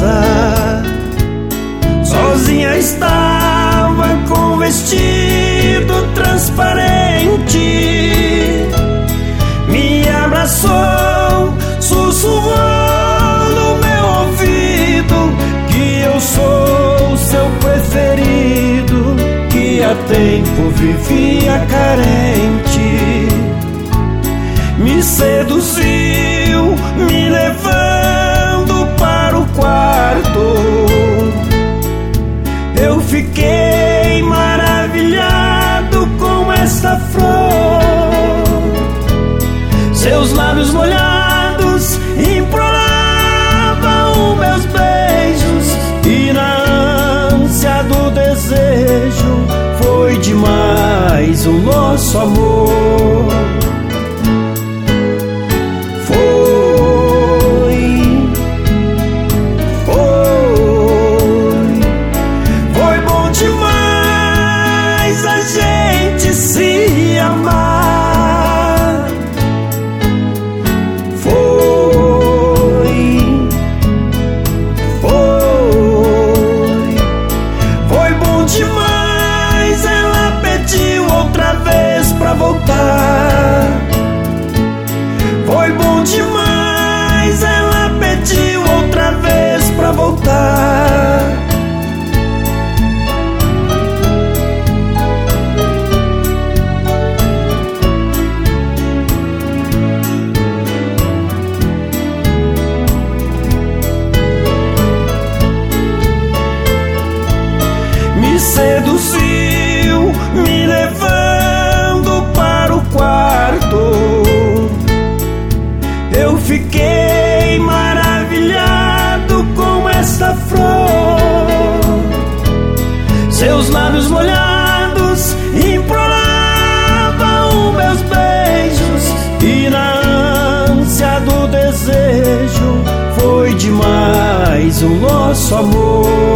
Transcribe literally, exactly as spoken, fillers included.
casa. Sozinha estava com vestido transparente, me abraçou, sussurrou no meu ouvido que eu sou seu preferido, que há tempo vivia carente. Me seduziu, me levando para o quarto. Eu fiquei maravilhado com esta flor. Seus lábios molhados imploravam meus beijos, e na ânsia do desejo foi demais o nosso amor. Se amar foi, foi, foi bom demais. Ela pediu outra vez pra voltar. Foi bom demais. Ela pediu outra vez pra voltar. Me seduziu, me levando para o quarto. Eu fiquei maravilhado com esta flor. Seus lábios molhados imploravam meus beijos, e na ânsia do desejo foi demais o nosso amor.